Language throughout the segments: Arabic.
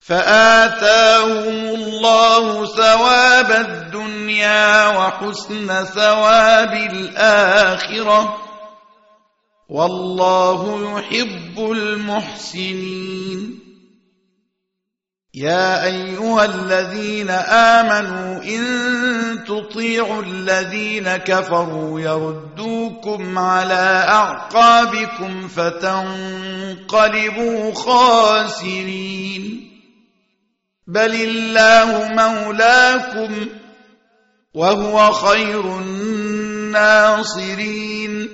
فآتاهم الله ثواب الدنيا وحسن ثواب الآخرة والله يحب المحسنين. يا أيها الذين آمنوا إن تطيعوا الذين كفروا يردوكم على أعقابكم فتنقلبوا خاسرين. بل الله مولاكم وهو خير الناصرين.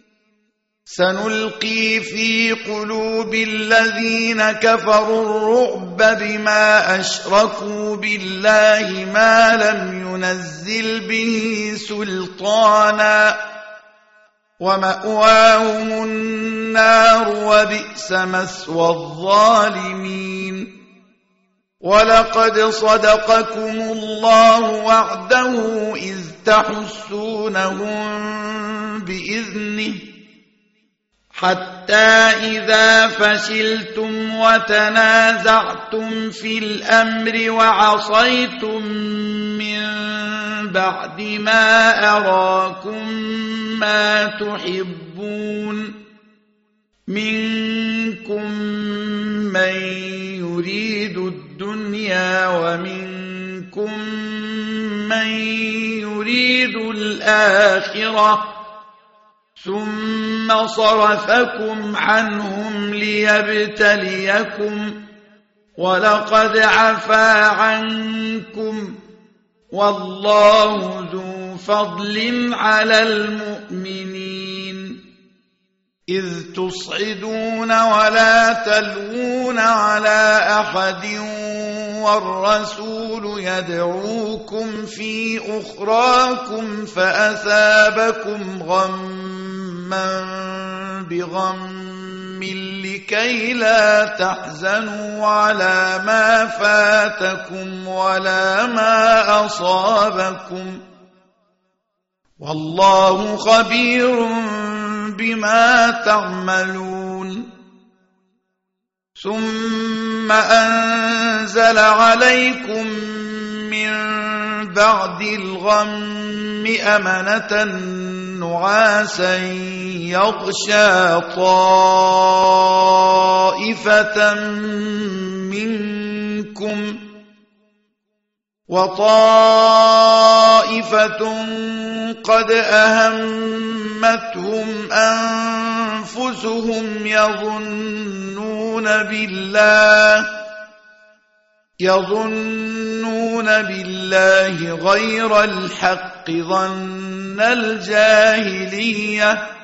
سنلقي في قلوب الذين كفروا الرعب بما أشركوا بالله ما لم ينزل به سلطانا ومأواهم النار وبئس مثوى الظالمين. ولقد صدقكم الله وعده إذ تحسونهم بإذنه حتى إذا فشلتم وتنازعتم في الأمر وعصيتم من بعد ما أراكم ما تحبون منكم من يريد الدنيا ومنكم من يريد الآخرة ثم صرفكم عنهم ليبتليكم ولقد عفا عنكم والله ذو فضل على المؤمنين. إذ تصعدون ولا تلوون على أحد والرسول يدعوكم في أخراكم فأثابكم غما بغم لكي لا تحزنوا على ما فاتكم ولا ما أصابكم والله خبير بما تعملون. ثم أنزل عليكم من بعد الغم أمنة نعاسا يغشى طائفة منكم وطائفة قد أهمتهم أنفسهم يظنون بالله غير الحق ظن الجاهلية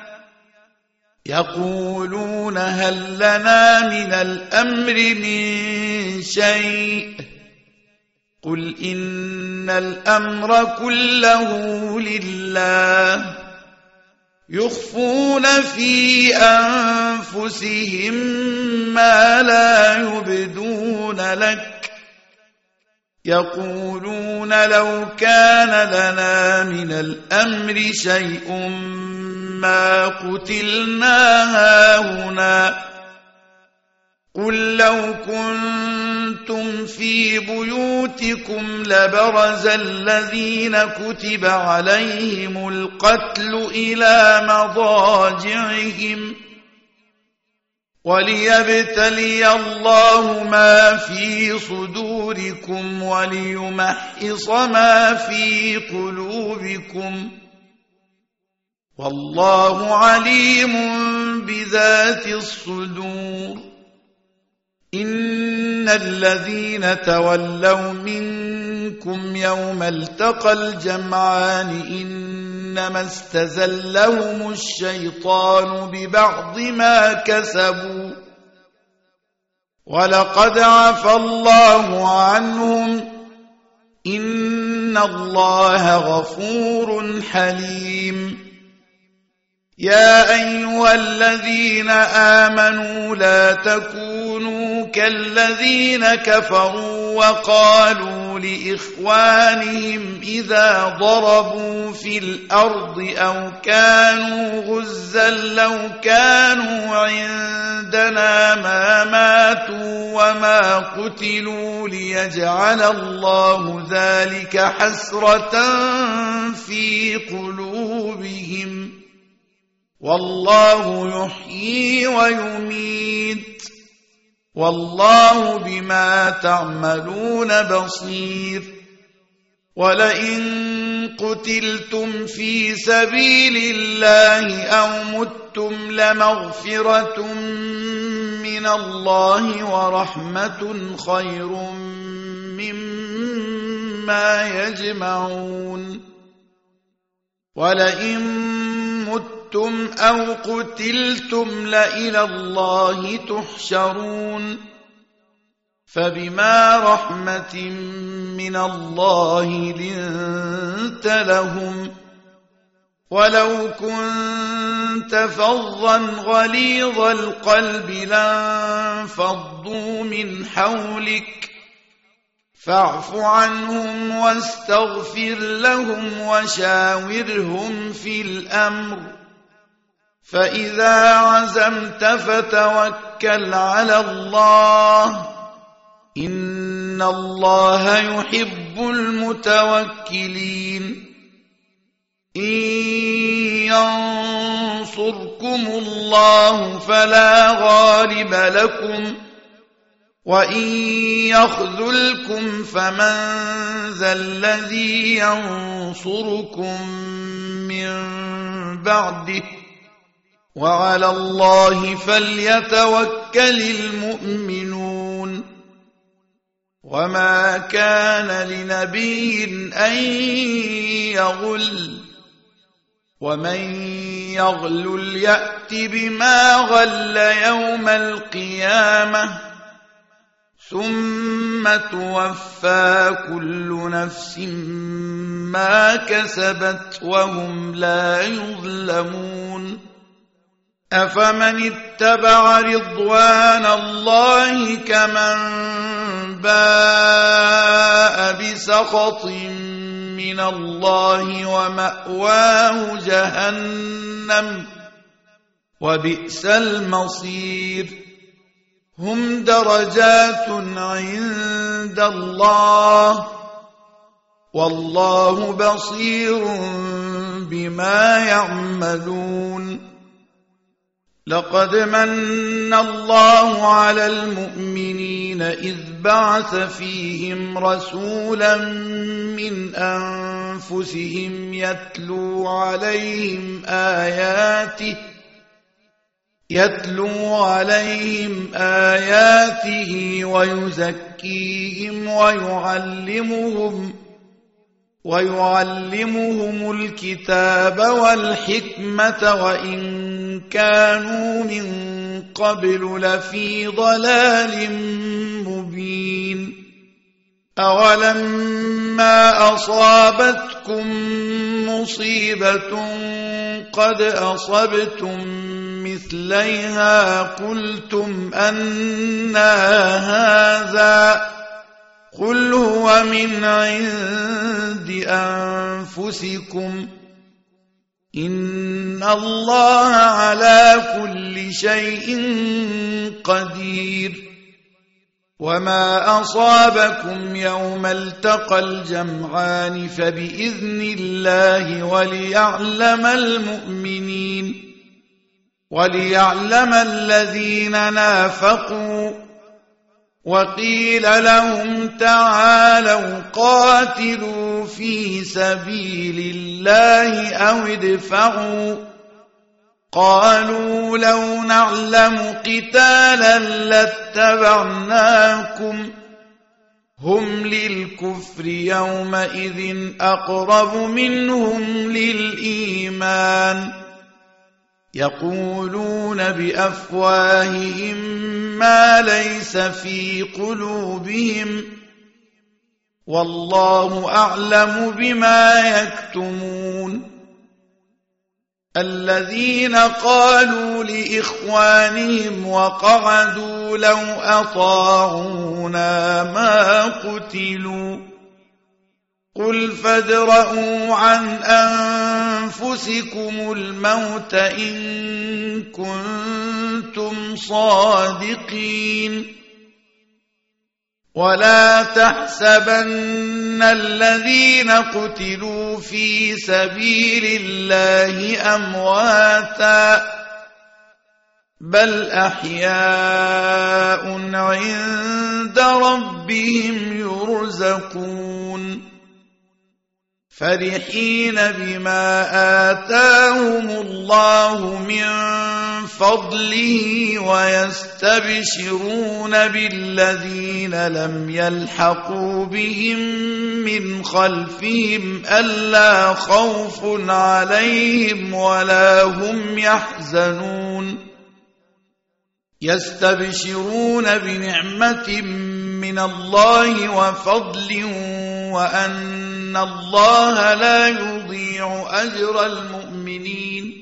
يقولون هل لنا من الأمر من شيء قل إن الأمر كله لله يخفون في أنفسهم ما لا يبدون لك يقولون لو كان لنا من الأمر شيء ما قتلنا هاهنا قل لو كنتم في بيوتكم لبرز الذين كتب عليهم القتل إلى مضاجعهم وليبتلي الله ما في صدوركم وليمحص ما في قلوبكم والله عليم بذات الصدور. إن الذين تولوا منكم يوم التقى الجمعان إنما استزلهم الشيطان ببعض ما كسبوا ولقد عفى الله عنهم إن الله غفور حليم. يا أيها الذين آمنوا لا تكونوا كالذين كفروا وقالوا لإخوانهم إذا ضربوا في الأرض أو كانوا غزا لو كانوا عندنا ما ماتوا وما قتلوا ليجعل الله ذلك حسرة في قلوبهم والله يحيي ويميت والله بما تعملون بصير ولئن قتلتم في سبيل الله أو متم لمغفرة من الله ورحمة خير مما يجمعون ولئن متم أو قتلتم لإلى الله تحشرون فبما رحمة من الله لنت لهم ولو كنت فظا غليظ القلب لانفضوا من حولك فاعف عنهم واستغفر لهم وشاورهم في الأمر فإذا عزمت فتوكل على الله إن الله يحب المتوكلين إن ينصركم الله فلا غالب لكم وإن يخذلكم فمن ذا الذي ينصركم من بعده وعلى الله فليتوكل المؤمنون وما كان لنبي أن يغل ومن يغلل يأت بما غل يوم القيامة ثم توفى كل نفس ما كسبت وهم لا يظلمون أفمن اتبع رضوان الله كمن باء بسخط من الله ومأواه جهنم وبئس المصير هم درجات عند الله والله بصير بما يعملون لقد من الله على المؤمنين إذ بعث فيهم رسولا من أنفسهم يتلو عليهم آياته ويزكيهم ويعلمهم الكتاب والحكمة وإن كانوا من قبل لفي ضلال مبين أولما أصابتكم مصيبة قد أصبتم مثليها قلتم أنى هذا قل هو من عند أنفسكم إن الله على كل شيء قدير وما أصابكم يوم التقى الجمعان فبإذن الله وليعلم الذين نافقوا وقيل لهم تعالوا قاتلوا في سبيل الله أو ادفعوا قالوا لو نعلم قتالا لاتبعناكم هم للكفر يومئذ أقرب منهم للإيمان يقولون بأفواههم ما ليس في قلوبهم والله أعلم بما يكتمون الذين قالوا لإخوانهم وقعدوا لو أطاعونا ما قتلوا قل فادرءوا عن أنفسكم الموت إن كنتم صادقين ولا تحسبن الذين قتلوا في سبيل الله أمواتا بل أحياء عند ربهم يرزقون فرحين بما آتاهم الله من فضله ويستبشرون بالذين لم يلحقوا بهم من خلفهم ألا خوف عليهم ولا هم يحزنون يستبشرون بنعمة من الله وفضل وأن الله لا يضيع أجر المؤمنين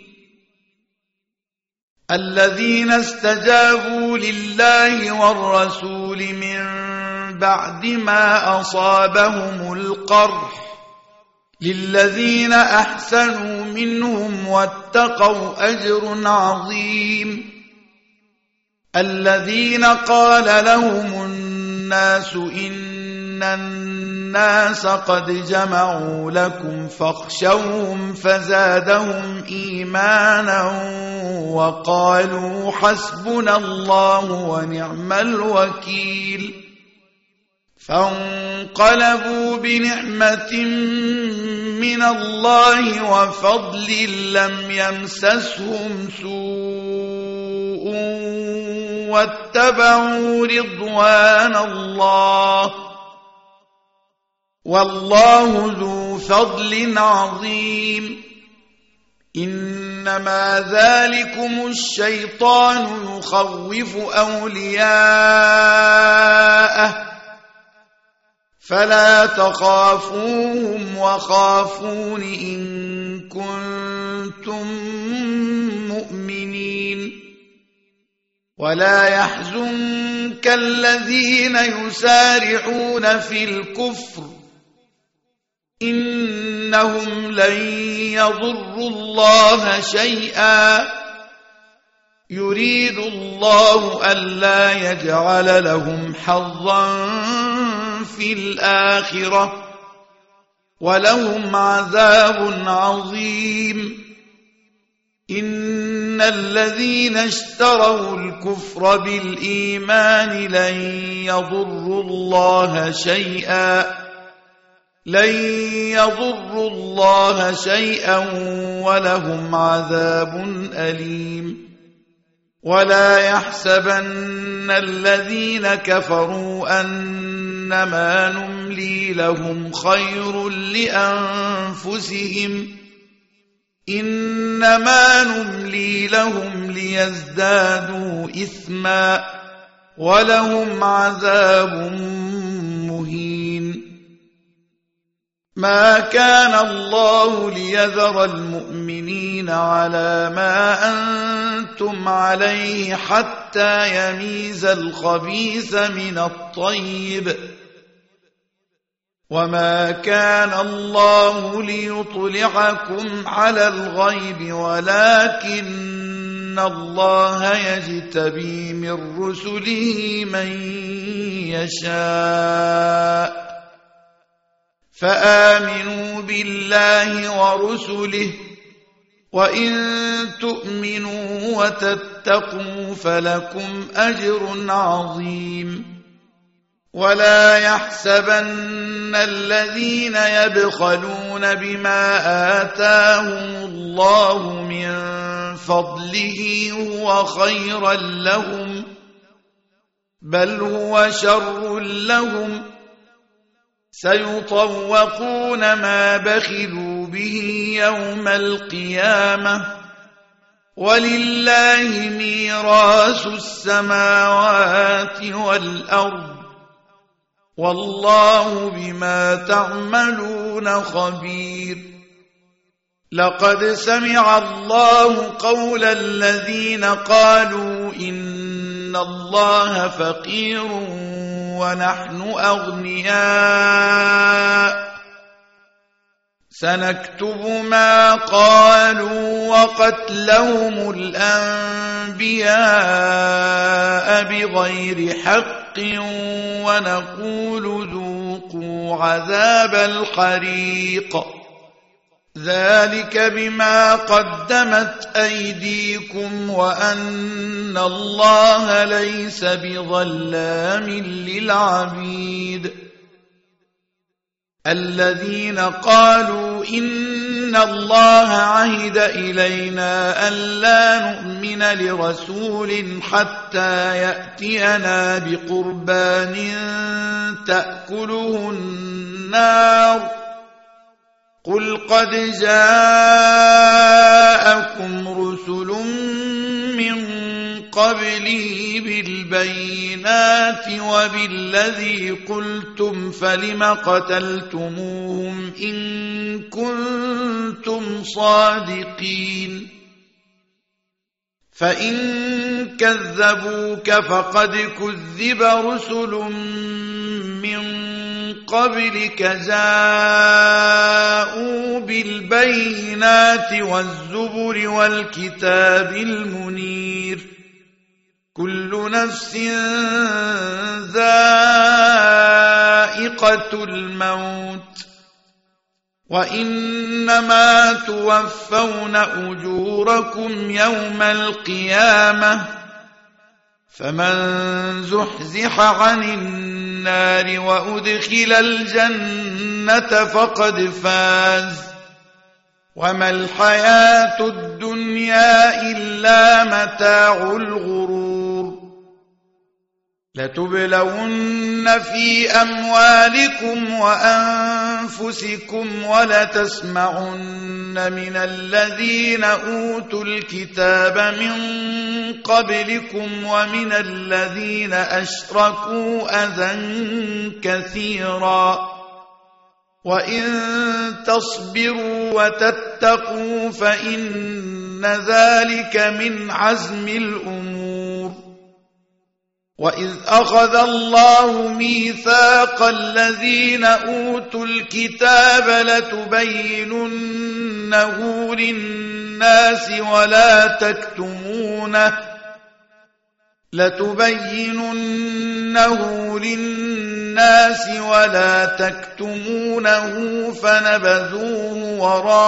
الذين استجابوا لله والرسول من بعد ما أصابهم القرح للذين أحسنوا منهم واتقوا أجر عظيم الذين قال لهم الناس إن الناس قد جمعوا لكم فاخشوهم فزادهم إيمانا وقالوا حسبنا الله ونعم الوكيل فانقلبوا بنعمة من الله وفضل لم يمسسهم سوء واتبعوا رضوان الله والله ذو فضل عظيم إنما ذلكم الشيطان يخوف أولياءه فلا تخافوهم وخافون إن كنتم مؤمنين ولا يحزنك الذين يسارعون في الكفر إنهم لن يضروا الله شيئا يريد الله ألا يجعل لهم حظا في الآخرة ولهم عذاب عظيم إن الذين اشتروا الكفر بالإيمان لن يضروا الله شيئا ولهم عذاب أليم ولا يحسبن الذين كفروا أنما نملي لهم خير لأنفسهم إنما نملي لهم ليزدادوا إثما ولهم عذاب مهين ما كان الله ليذر المؤمنين على ما أنتم عليه حتى يميز الخبيث من الطيب وما كان الله ليطلعكم على الغيب ولكن الله يجتبي من رسله من يشاء فآمنوا بالله ورسله وإن تؤمنوا وتتقوا فلكم أجر عظيم ولا يحسبن الذين يبخلون بما آتاهم الله من فضله هو خيرا لهم بل هو شر لهم سيطوقون ما بخلوا به يوم القيامة ولله ميراث السماوات والأرض والله بما تعملون خبير لقد سمع الله قول الذين قالوا إن الله فقير ونحن أغنياء سنكتب ما قالوا وقتلهم الأنبياء بغير حق ونقول ذوقوا عذاب الحريق ذلك بما قدمت أيديكم وأن الله ليس بظلام للعبيد الذين قالوا إن الله عهد إلينا ألا نؤمن لرسول حتى يأتينا بقربان تأكله النار قل قد جاءكم رسل من قبلي بالبينات وبالذي قلتم فلم قتلتموهم إن كنتم صادقين فإن كذبوك فقد كذب رسل من قبلك جاءوا بالبينات والزبر والكتاب المنير كل نفس ذائقة الموت وإنما توفون أجوركم يوم القيامة فمن زحزح عن النار وأدخل الجنة فقد فاز وما الحياة الدنيا إلا متاع الغرور لتبلون في أموالكم وأنفسكم ولتسمعن من الذين أوتوا الكتاب من قبلكم ومن الذين أشركوا أذى كثيرا وإن تصبروا وتتقوا فإن ذلك من عزم الأمور وإذ أخذ الله ميثاق الذين أوتوا الكتاب لتبيننه للناس ولا تكتمونه فنبذوه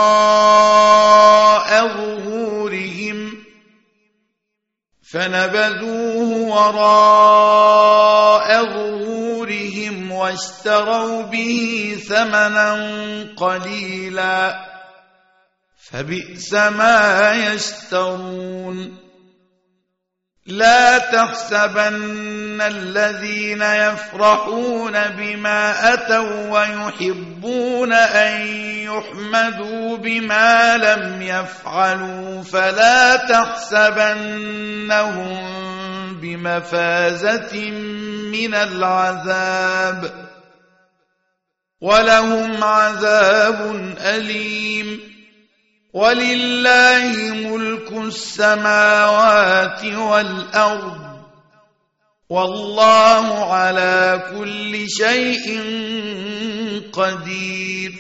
وراء ظهورهم واشتروا به ثمنا قليلا فبئس ما يشترون لا تحسبن الذين يفرحون بما أتوا ويحبون أن يحمدوا بما لم يفعلوا فلا تحسبنهم بمفازة من العذاب ولهم عذاب أليم ولله ملك السماوات والأرض والله على كل شيء قدير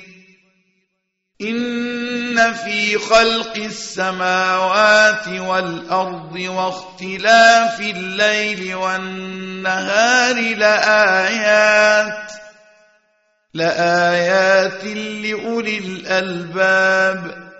إن في خلق السماوات والأرض واختلاف الليل والنهار لآيات لأولي الألباب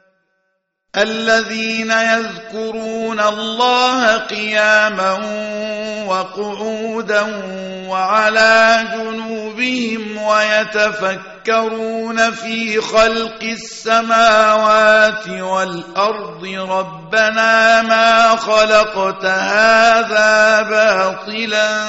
الذين يذكرون الله قياما وقعودا وعلى جنوبهم ويتفكرون في خلق السماوات والأرض ربنا ما خلقت هذا باطلا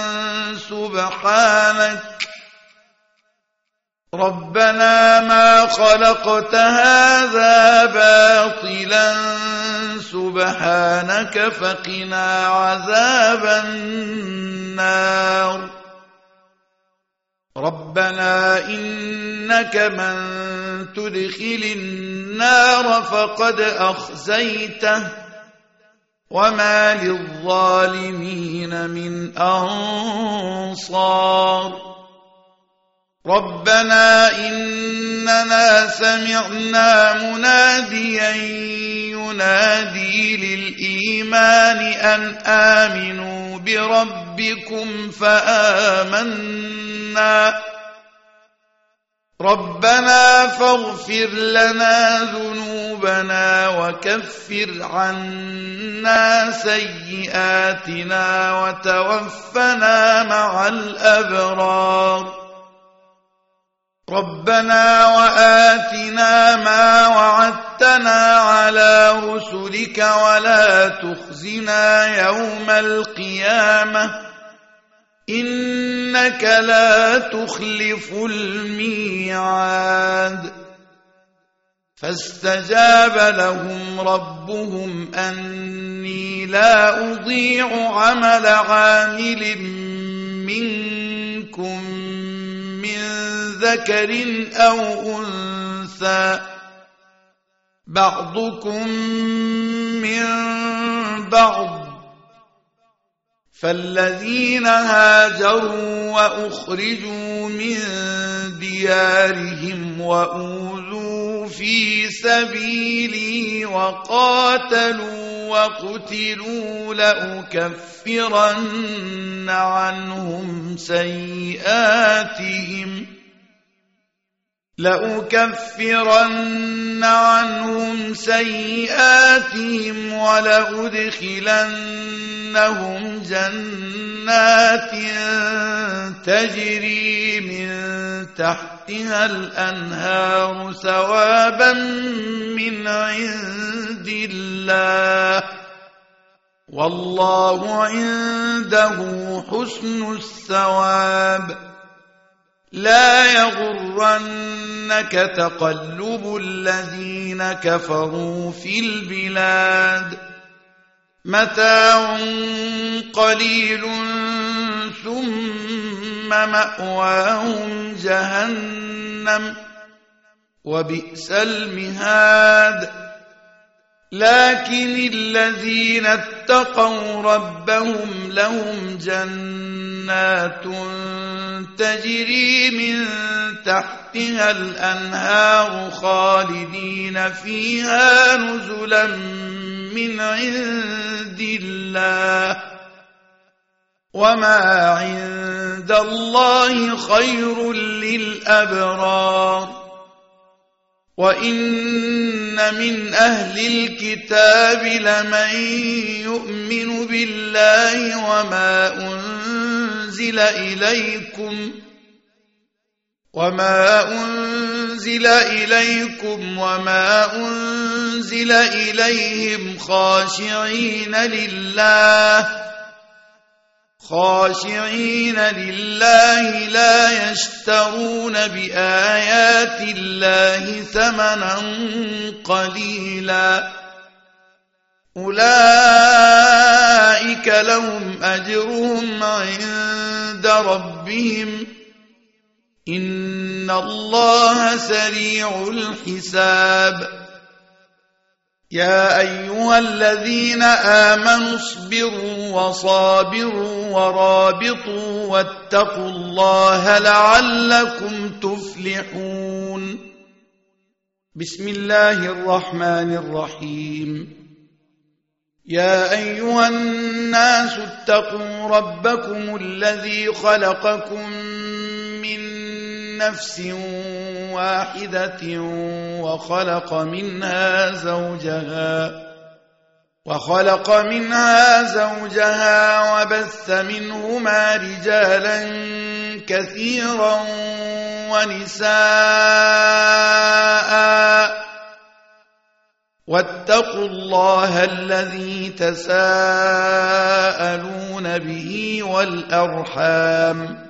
سبحانك فقنا عذاب النار ربنا إنك من تدخل النار فقد أخزيته وما للظالمين من أنصار ربنا إننا سمعنا مناديا ينادي للإيمان أن آمنوا بربكم فآمنا ربنا فاغفر لنا ذنوبنا وكفر عنا سيئاتنا وتوفنا مع الأبرار ربنا وآتنا ما وعدتنا على رسلك ولا تخزنا يوم القيامة إنك لا تخلف الميعاد فاستجاب لهم ربهم أني لا أضيع عمل عامل منكم من ذكر أو أنثى بعضكم من بعض فالذين هاجروا وأخرجوا من ديارهم وأوذوا في سبيلي وقاتلوا وقتلوا لأكفرن عنهم سيئاتهم ولأدخلنهم جنات تجري من تحتها الأنهار ثوابا من عند الله والله عنده حسن الثواب لا يغرنك تقلب الذين كفروا في البلاد متاع قليل ثم مأواهم جهنم وبئس المهاد لكن الذين اتقوا ربهم لهم جنات تجري من تحتها الأنهار خالدين فيها نزلا من عند الله وما عند الله خير للأبرار وإن من أهل الكتاب لمن يؤمن بالله وما أنزل إليكم وما أنزل إليهم خاشعين لله لا يشترون بآيات الله ثمنا قليلا أولئك لهم أجرهم عند ربهم إن الله سريع الحساب يا أيها الذين آمنوا اصبروا وصابروا ورابطوا واتقوا الله لعلكم تفلحون بسم الله الرحمن الرحيم يا أيها الناس اتقوا ربكم الذي خلقكم من نفس واحدة وخلق منها زوجها وبث منهما رجالا كثيرا ونساء واتقوا الله الذي تساءلون به والأرحام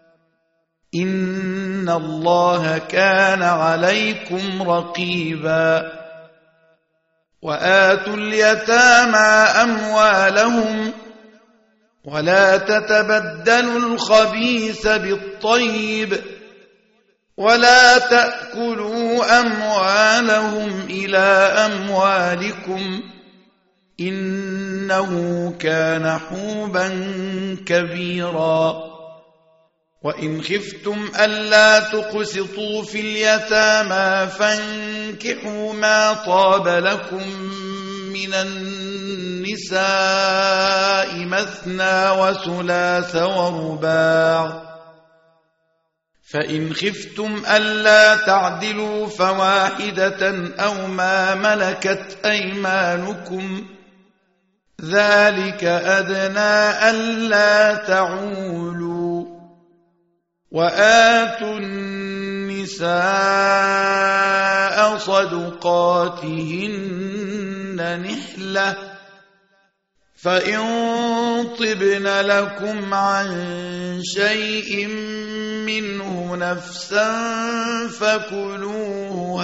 إن الله كان عليكم رقيبا وآتوا اليتامى أموالهم ولا تتبدلوا الخبيث بالطيب ولا تأكلوا أموالهم إلى أموالكم إنه كان حوبا كبيرا وإن خفتم ألا تقسطوا في اليتامى فانكحوا ما طاب لكم من النساء مثنى وثلاث ورباع فإن خفتم ألا تعدلوا فواحدة أو ما ملكت أيمانكم ذلك أدنى ألا تعولوا وآتوا النساء صدقاتهن نحلة فإن طبن لكم عن شيء منه نفسا فكلوه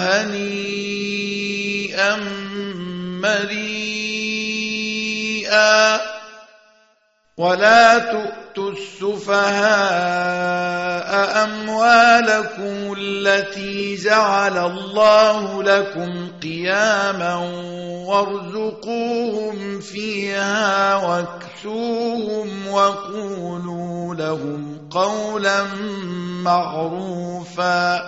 هنيئا مريئا ولا تؤتوا السفهاء أموالكم التي جعل الله لكم قياما وارزقوهم فيها واكسوهم وقولوا لهم قولا معروفا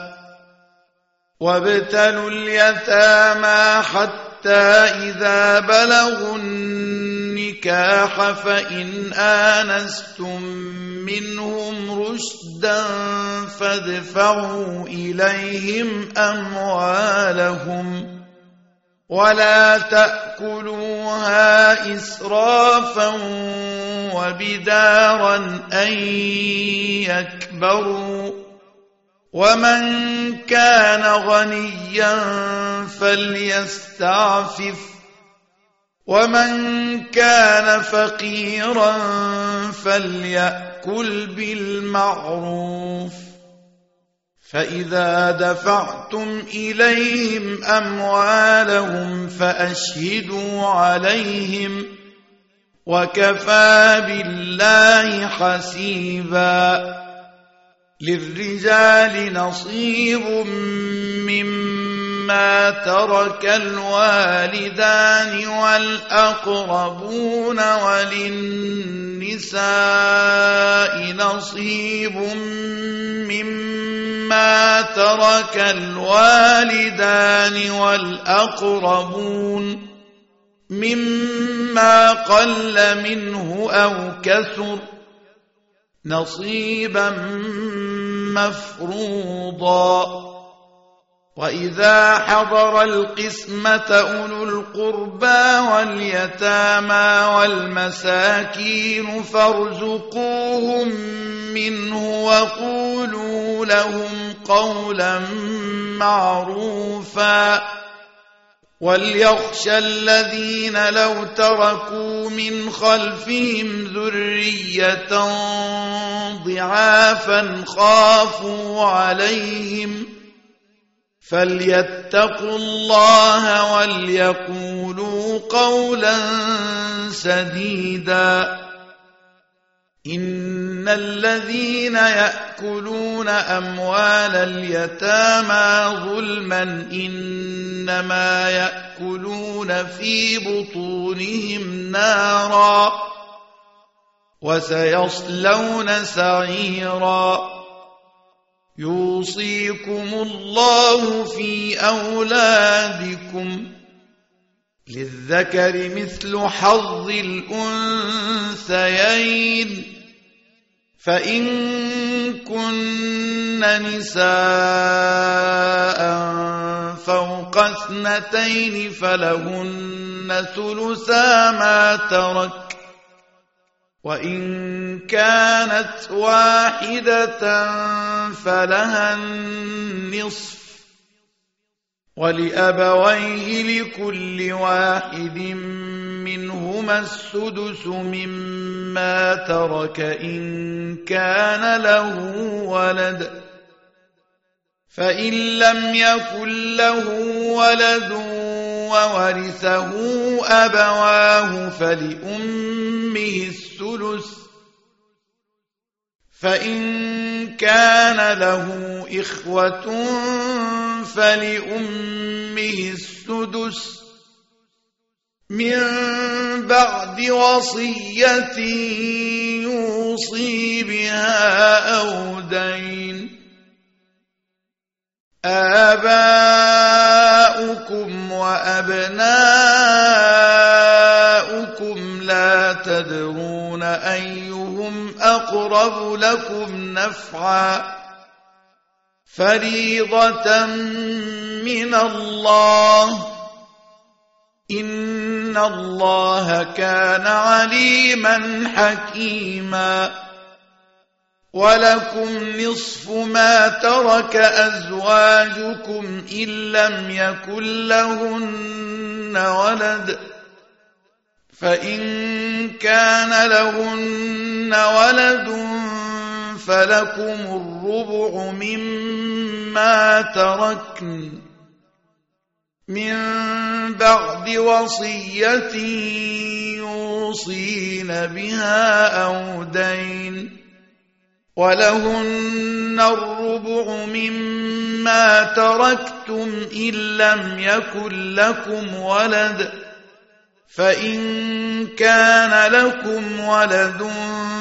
وابتلوا اليتامى حتى إذا بلغوا النكاح فإن آنستم منهم رشدا فادفعوا إليهم أموالهم ولا تأكلوها إسرافا وبدارا أن يكبروا ومن كان غنيا فليستعفف ومن كان فقيرا فليأكل بالمعروف فإذا دفعتم إليهم أموالهم فأشهدوا عليهم وكفى بالله حسيبا للرجال نصيب مما ترك الوالدان والأقربون وللنساء نصيب مما ترك الوالدان والأقربون مما قل منه أو كثر نصيبا مفروضا وإذا حضر القسمة أولو القربى واليتامى والمساكين فارزقوهم منه وقولوا لهم قولا معروفا وليخشى الذين لو تركوا من خلفهم ذرية ضعافا خافوا عليهم فليتقوا الله وليقولوا قولا سديدا إن الذين يأكلون أموال اليتامى ظلما إنما يأكلون في بطونهم نارا وسيصلون سعيرا يوصيكم الله في أولادكم للذكر مثل حظ الأنثيين فإن كن نساء فوق 2 فلهن ثلثا ما ترك وإن كانت واحدة فلها النصف ولأبويه لكل واحد منهما السدس مما ترك إن كان له ولد فإن لم يكن له ولد وورثه أبواه فلأمه الثلث فإن كان له إخوة فلأمه السدس من بعد وصية يوصي بها أو دين. آباؤكم وأبناؤكم لا تدرون أيهم أقرب لكم نفعا فريضة من الله إن الله كان عليما حكيما. ولكم نصف ما ترك أزواجكم إن لم يكن لهن ولد فإن كان لهن ولد فلكم الربع مما تركن من بعد وصية يوصين بها أو دين. ولهن الربع مما تركتم إن لم يكن لكم ولد فإن كان لكم ولد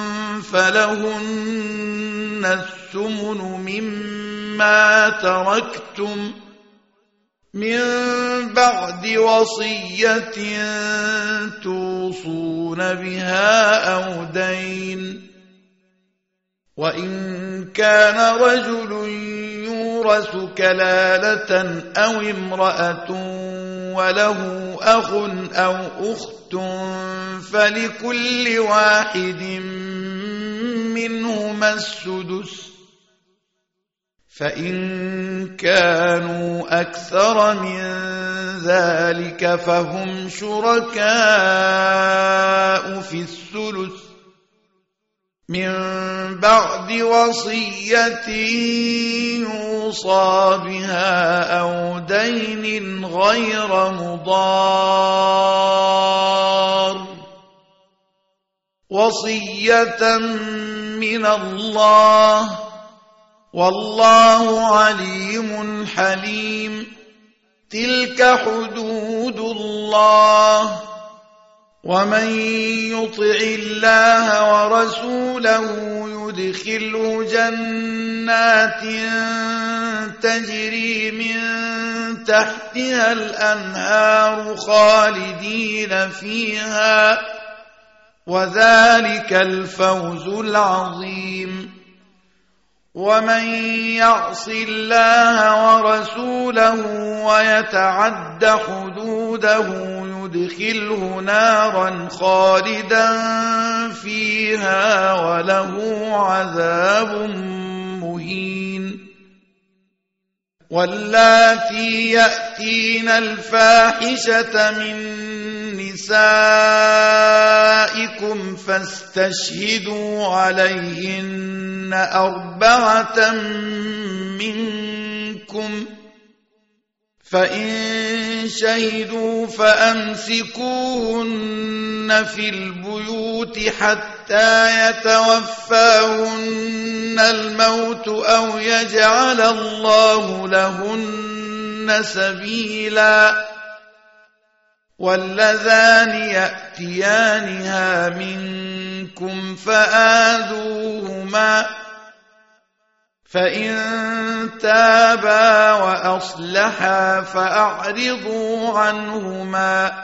فلهن الثمن مما تركتم من بعد وصية توصون بها أو دين. وإن كان رجل يورث كلالة أو امرأة وله أخ أو أخت فلكل واحد منهما السدس فإن كانوا أكثر من ذلك فهم شركاء في الثلث من بعد وصية يوصى بها أو دين غير مضار وصية من الله والله عليم حليم. تلك حدود الله ومن يطع الله ورسوله يدخله جنات تجري من تحتها الأنهار خالدين فيها وذلك الفوز العظيم. ومن يعص الله ورسوله ويتعد حدوده يدخله نارا خالدا فيها وله عذاب مهين. واللاتي يأتين الفاحشة من نسائكم فاستشهدوا عليهن 4 منكم فإن شهدوا فأمسكوهن في البيوت حتى يتوفاهن الموت أو يجعل الله لهن سبيلا. واللذان يأتيانها منكم فآذوهما فإن تابا وأصلحا فأعرضوا عنهما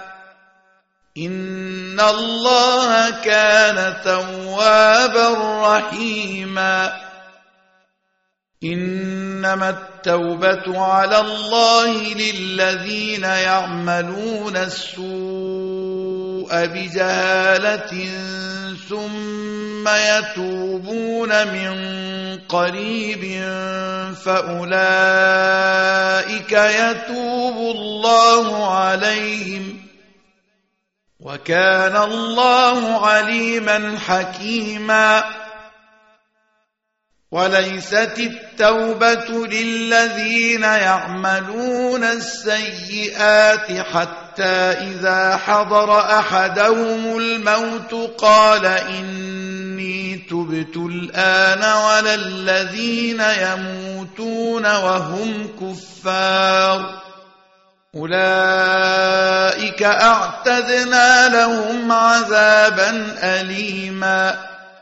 إن الله كان توابا رحيما. إنما التوبة على الله للذين يعملون السوء بجهالة ثم يتوبون من قريب فأولئك يتوب الله عليهم وكان الله عليما حكيما. وليست التوبة للذين يعملون السيئات حتى حتى إذا حضر أحدهم الموت قال إني تبت الآن ولا الذين يموتون وهم كفار أولئك أعتدنا لهم عذابا أليما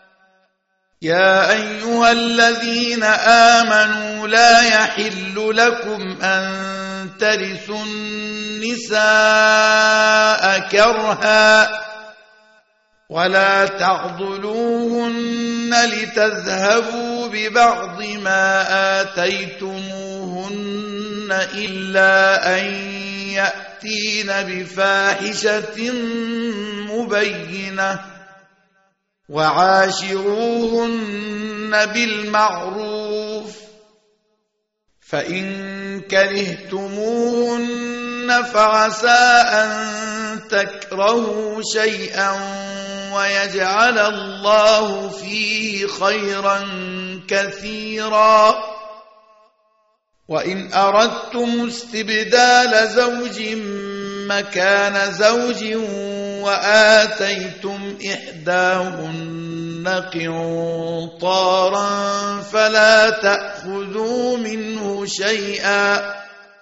يا أيها الذين آمنوا لا يحل لكم أن ترثوا النساء كرها ولا تعضلوهن لتذهبوا ببعض ما آتيتموهن إلا أن يأتين بفاحشة مبينة وعاشروهن بالمعروف فإن كرهتموهن فعسى أن تكرهوا شيئا ويجعل الله فيه خيرا كثيرا وإن أردتم استبدال زوج مكان زوج وآتيتم إحداهن قنطارا فلا تأخذوا منه شيئا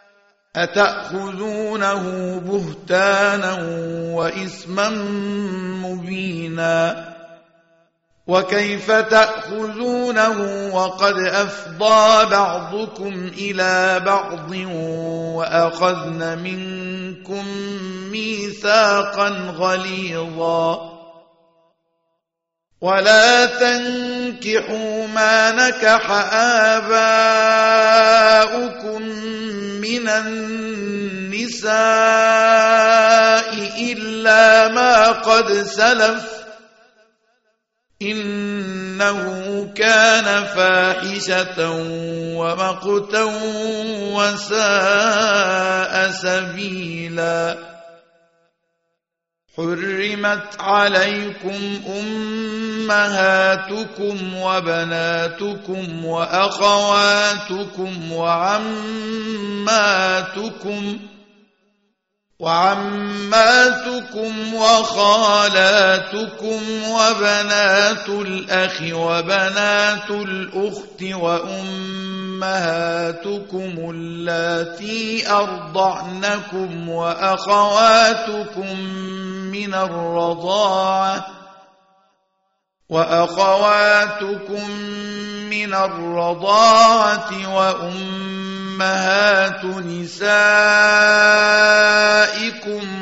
أتأخذونه بهتانا وإثما مبينا وكيف تأخذونه وقد أفضى بعضكم إلى بعض وأخذن منكم ميثاقا غليظا ولا تنكحوا ما نكح آباؤكم من النساء إلا ما قد سلف إنه كان فاحشة ومقتا وساء سبيلا حرمت عليكم أمهاتكم وبناتكم وأخواتكم وعماتكم وخالاتكم وبنات الأخ وبنات الأخت وأمهاتكم اللاتي أرضعنكم وأخواتكم من الرضاعة وأمهات نسائكم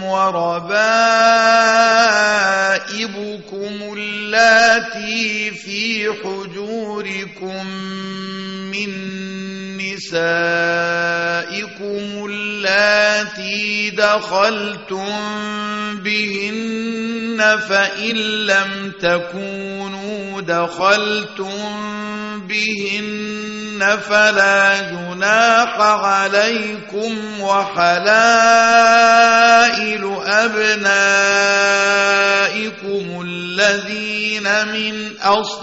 وربائبكم اللاتي في حجوركم من نسائكم اللاتي دخلتم بهن فإن لم تكونوا دخلتم بهن فلا جناح عليكم وحلائل أبنائكم الذين من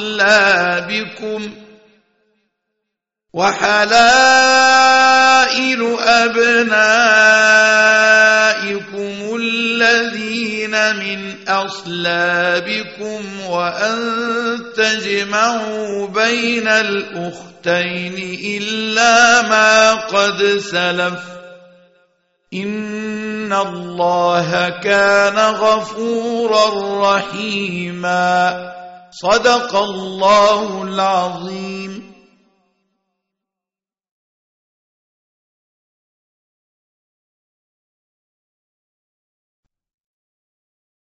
أصلابكم وأن تجمعوا بين الأختين إلا ما قد سلف إن الله كان غفورا رحيما صدق الله العظيم.